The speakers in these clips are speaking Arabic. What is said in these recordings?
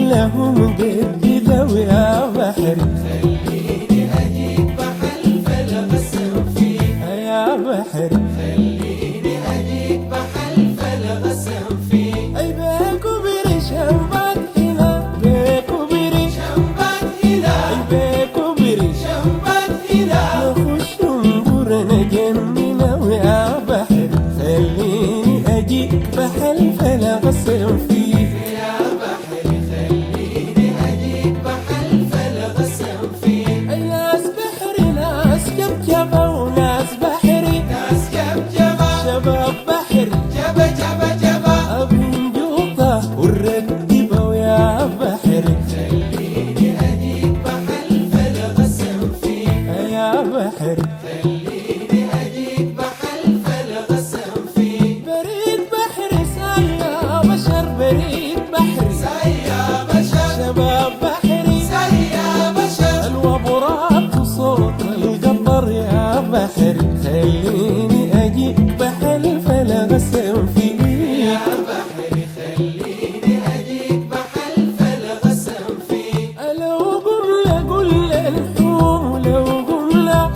لهم قد ذو يا بحر خليني أجيك بحلفل غسل فيه يا بحر خليني أجيك بحلفل غسل فيه أي بيكو بري شمبات هنا بيكو بري شمبات هنا أي بيكو بري شمبات هنا نخش نمبر نجننا ويا بحر خليني أجيك بحلفل غسل فيه يا بحر خليني أجيك بحلفل غسل فيه أي ناس بحري ناس كبكبة وناس بحري ناس كبجبة شباب بحري جبة جبة جبة أبن جوطة والرتبة ويا بحري خليني أجيك بحلفل غسل فيه يا بحري خليني أجيك بحلفل غسل فيه بريد بحري سايا بشر بريد بحري سيا بشر شباب بحري سيا بشر الوبرات وصوت القطر يا بحري خليني أجيك بحلفل غسل فيه يا بحر خليني أجيك بحلفل غسل فيه لو قمنا الحوم لو قمنا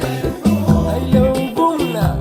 أي لو قمنا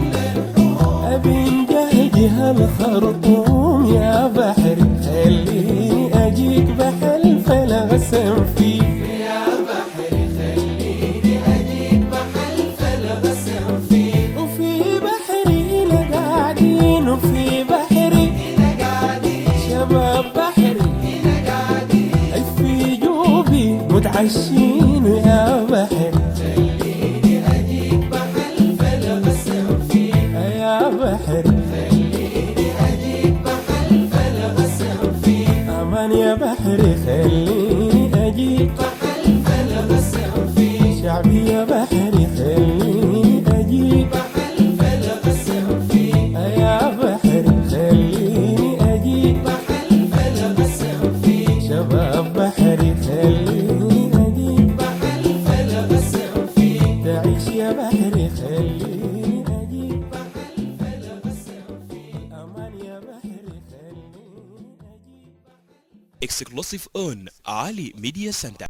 أبي نجهجها الخرطوم يا بحري خليني أجيك بحلفل غسل فيه يا بحر خليني أجيك بحلفل غسل فيه وفي بحري هنا قاعدين وفي بحري هنا قاعدين شباب بحري هنا قاعدين أي في جوبي متعشين يا بحري خليني أجيك بحلفل غسل فيه يا بحري خليني أجيك بحلفل غسل فيه أمان يا بحري خليني أجيك بحلفل غسل فيه شعبي يا بحري خليني أجيك بحلفل غسل فيه يا بحري خليني أجيك بحلفل غسل فيه شباب بحري خليني أجيك بحلفل غسل فيه تعيش يا بحري خليني أجيك بحلفل غسل فيه أمان يا بحري خليني أجيك Exclusive on Ali Media Center.